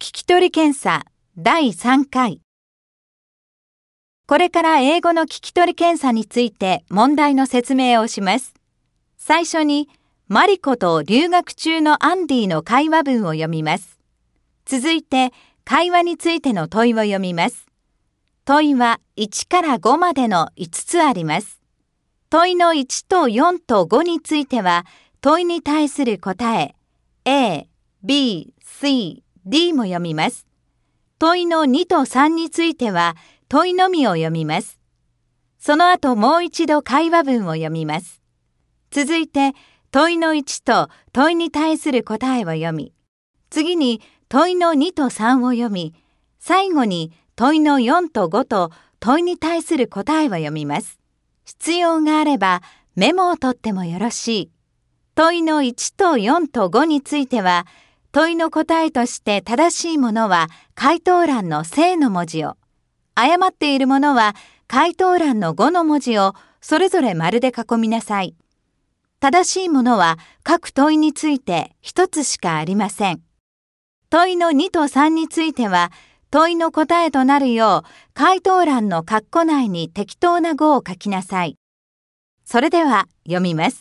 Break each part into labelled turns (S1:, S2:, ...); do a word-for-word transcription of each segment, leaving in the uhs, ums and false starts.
S1: 聞き取り検査だいさんかい。これから英語の聞き取り検査について問題の説明をします。最初に、マリコと留学中のアンディの会話文を読みます。続いて、会話についての問いを読みます。問いはいちからごまでのいつつあります。問いのいちとよんとごについては、問いに対する答え、A、B、C、D も読みます。問いのにとさんについては、問いのみを読みます。その後もう一度会話文を読みます。続いて、問いのいちと問いに対する答えを読み、次に問いのにとさんを読み、最後に問いのよんとごと問いに対する答えを読みます。必要があればメモを取ってもよろしい。問いのいちとよんとごについては、問いの答えとして正しいものは回答欄の正の文字を、誤っているものは回答欄のごの文字をそれぞれ丸で囲みなさい。正しいものは各問いについて一つしかありません。問いのにとさんについては、問いの答えとなるよう回答欄の括弧内に適当な語を書きなさい。それでは読みます。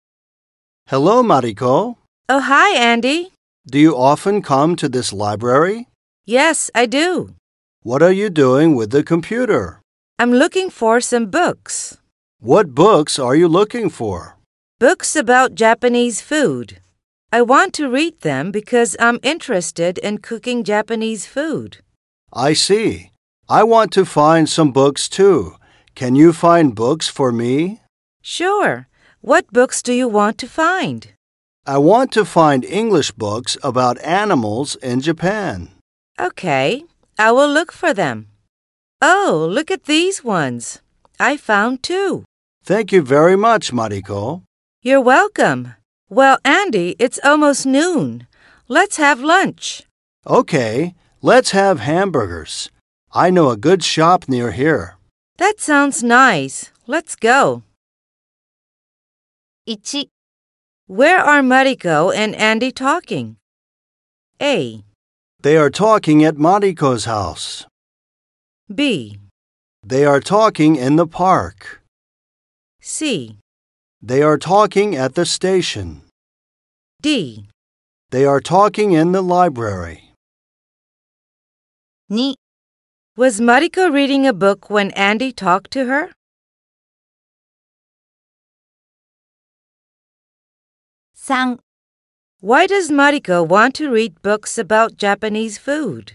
S2: Hello, Mariko.
S3: Oh, hi, Andy.
S2: Do you often come to this library?
S3: Yes, I do.
S2: What are you doing with the computer?
S3: I'm looking for some books.
S2: What books are you looking for?
S3: Books about Japanese food. I want to read them because I'm interested in cooking Japanese food.
S2: I see. I want to find some books too. Can you find books for me?
S3: Sure. What books do you want to find?
S2: I want to find English books about animals in Japan.
S3: Okay, I will look for them. Oh, look at these ones. I found two.
S2: Thank you very much, Mariko.
S3: You're welcome. Well, Andy, it's almost noon. Let's have lunch.
S2: Okay, let's have hamburgers. I know a good shop near here.
S3: That sounds nice. Let's go.
S1: いち、
S3: Where are Mariko and Andy talking? A.
S2: They are talking at Mariko's house.
S3: B.
S2: They are talking in the park.
S3: C.
S2: They are talking at the station.
S3: D.
S2: They are talking in the library.
S1: に、
S3: Was Mariko reading a book when Andy talked to her?
S1: さん、
S3: Why does Mariko want to read books about Japanese food?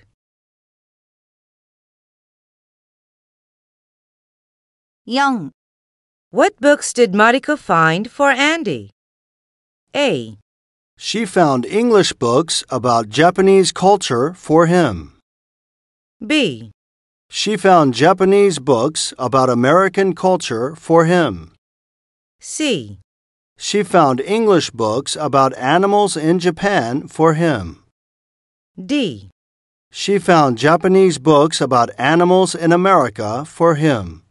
S1: よん、
S3: What books did Mariko find for Andy? A.
S2: She found English books about Japanese culture for him.
S3: B.
S2: She found Japanese books about American culture for him.
S3: C.
S2: She found English books about animals in Japan for him.
S3: D.
S2: She found Japanese books about animals in America for him.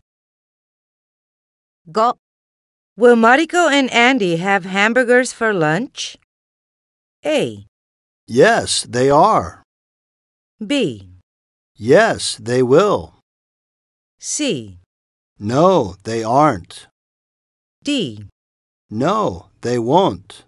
S1: ご、
S3: Will Mariko and Andy have hamburgers for lunch? A.
S2: Yes, they are.
S3: B.
S2: Yes, they will.
S3: C.
S2: No, they aren't.
S3: D.
S2: No, they won't.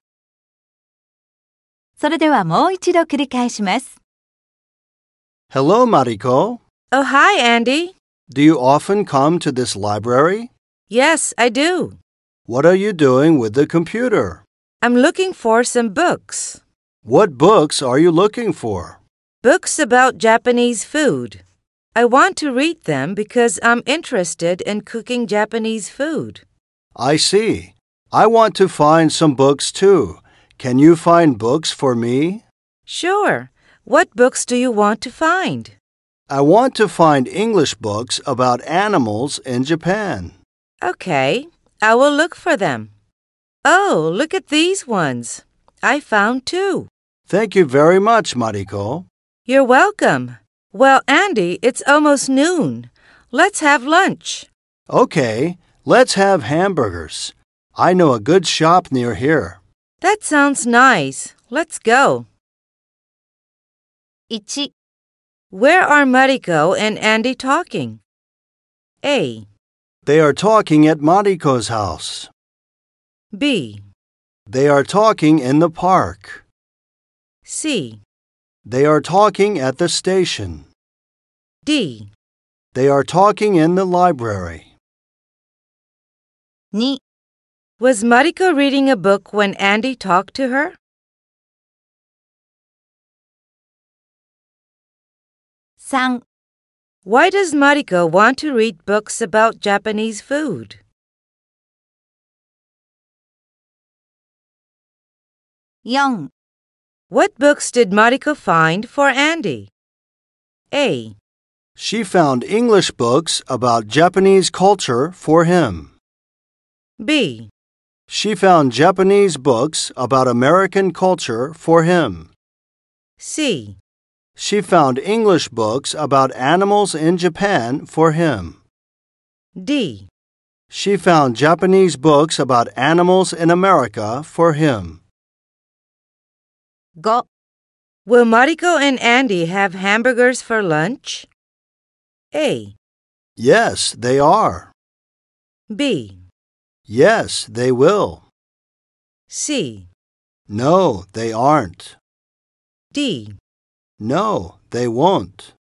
S1: それではもう一度繰り返します。
S2: Hello, Mariko.
S3: Oh, hi, Andy.
S2: Do you often come to this library?
S3: Yes, I do.
S2: What are you doing with the computer?
S3: I'm looking for some books.
S2: What books are you looking for?
S3: Books about Japanese food. I want to read them because I'm interested in cooking Japanese food.
S2: I see. I want to find some books too. Can you find books for me?
S3: Sure. What books do you want to find?
S2: I want to find English books about animals in Japan.
S3: Okay, I will look for them. Oh, look at these ones. I found two.
S2: Thank you very much, Mariko.
S3: You're welcome. Well, Andy, it's almost noon. Let's have lunch.
S2: Okay, let's have hamburgers. I know a good shop near here.
S3: That sounds nice. Let's go.
S1: いち、
S3: Where are Mariko and Andy talking? A.
S2: They are talking at Mariko's house.
S3: B.
S2: They are talking in the park.
S3: C.
S2: They are talking at the station.
S3: D.
S2: They are talking in the library.
S1: に、
S3: Was Mariko reading a book when Andy talked to her?
S1: さん、
S3: Why does Mariko want to read books about Japanese food?
S1: よん、
S3: What books did Mariko find for Andy? A.
S2: She found English books about Japanese culture for him.
S3: B.
S2: She found Japanese books about American culture for him.
S3: C.
S2: She found English books about animals in Japan for him.
S3: D.
S2: She found Japanese books about animals in America for him.
S1: ご、
S3: Will Mariko and Andy have hamburgers for lunch? A.
S2: Yes, they are.
S3: B.
S2: Yes, they will.
S3: C.
S2: No, they aren't.
S3: D.
S2: No, they won't.